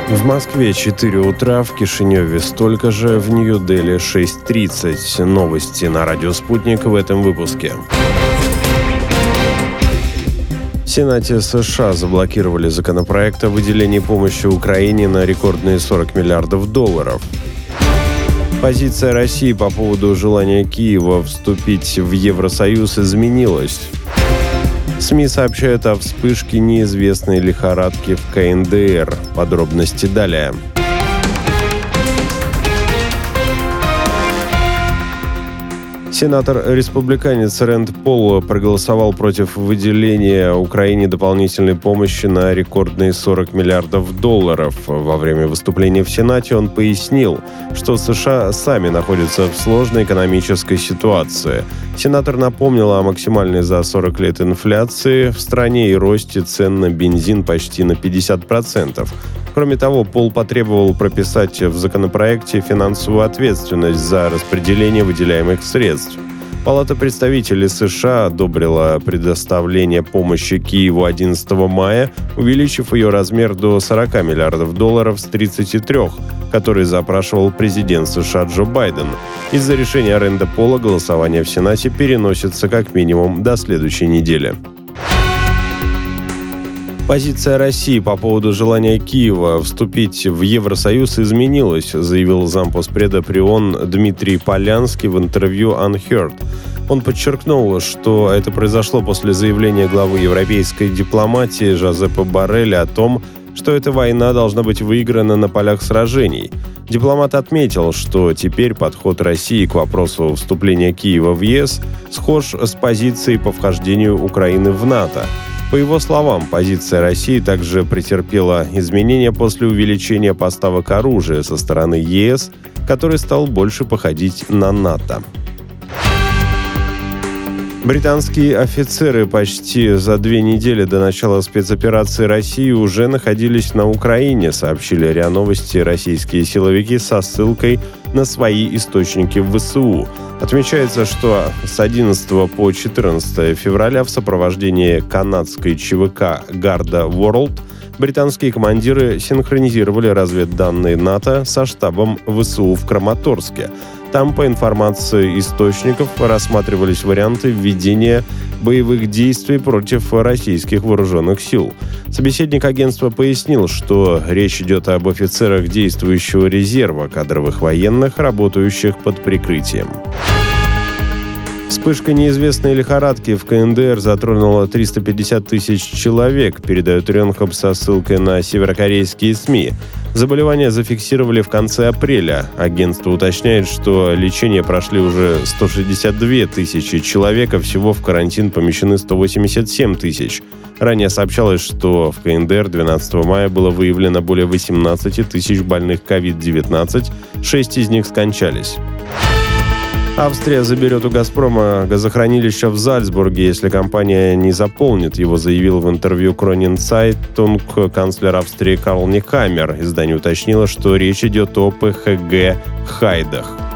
В Москве 4 утра, в Кишиневе столько же, в Нью-Дели 6:30. Новости на радио «Спутник» в этом выпуске. В Сенате США заблокировали законопроект о выделении помощи Украине на рекордные $40 миллиардов. Позиция России по поводу желания Киева вступить в Евросоюз изменилась. СМИ сообщают о вспышке неизвестной лихорадки в КНДР. Подробности далее. Сенатор-республиканец Рэнд Пол проголосовал против выделения Украине дополнительной помощи на рекордные $40 миллиардов. Во время выступления в Сенате он пояснил, что США сами находятся в сложной экономической ситуации. Сенатор напомнил о максимальной за 40 лет инфляции в стране и росте цен на бензин почти на 50%. Кроме того, Пол потребовал прописать в законопроекте финансовую ответственность за распределение выделяемых средств. Палата представителей США одобрила предоставление помощи Киеву 11 мая, увеличив ее размер до $40 миллиардов с 33, который запрашивал президент США Джо Байден. Из-за решения Рэнда Пола голосование в Сенате переносится как минимум до следующей недели. Позиция России по поводу желания Киева вступить в Евросоюз изменилась, заявил зампоспреда при ООН Дмитрий Полянский в интервью Unheard. Он подчеркнул, что это произошло после заявления главы европейской дипломатии Жозепа Борреля о том, что эта война должна быть выиграна на полях сражений. Дипломат отметил, что теперь подход России к вопросу вступления Киева в ЕС схож с позицией по вхождению Украины в НАТО. По его словам, позиция России также претерпела изменения после увеличения поставок оружия со стороны ЕС, который стал больше походить на НАТО. Британские офицеры почти за 2 недели до начала спецоперации России уже находились на Украине, сообщили РИА Новости российские силовики со ссылкой на свои источники в ВСУ. Отмечается, что с 11 по 14 февраля в сопровождении канадской ЧВК «Гарда Ворлд» британские командиры синхронизировали разведданные НАТО со штабом ВСУ в Краматорске. Там, по информации источников, рассматривались варианты введения боевых действий против российских вооруженных сил. Собеседник агентства пояснил, что речь идет об офицерах действующего резерва, кадровых военных, работающих под прикрытием. Вспышка неизвестной лихорадки в КНДР затронула 350 тысяч человек, передает Рёнхаб со ссылкой на северокорейские СМИ. Заболевание зафиксировали в конце апреля. Агентство уточняет, что лечение прошли уже 162 тысячи человек, а всего в карантин помещены 187 тысяч. Ранее сообщалось, что в КНДР 12 мая было выявлено более 18 тысяч больных COVID-19, 6 из них скончались. Австрия заберет у «Газпрома» газохранилище в Зальцбурге, если компания не заполнит его, заявил в интервью Кронин Цайтунг канцлер Австрии Карл Нехаммер. Издание уточнило, что речь идет о ПХГ «Хайдах».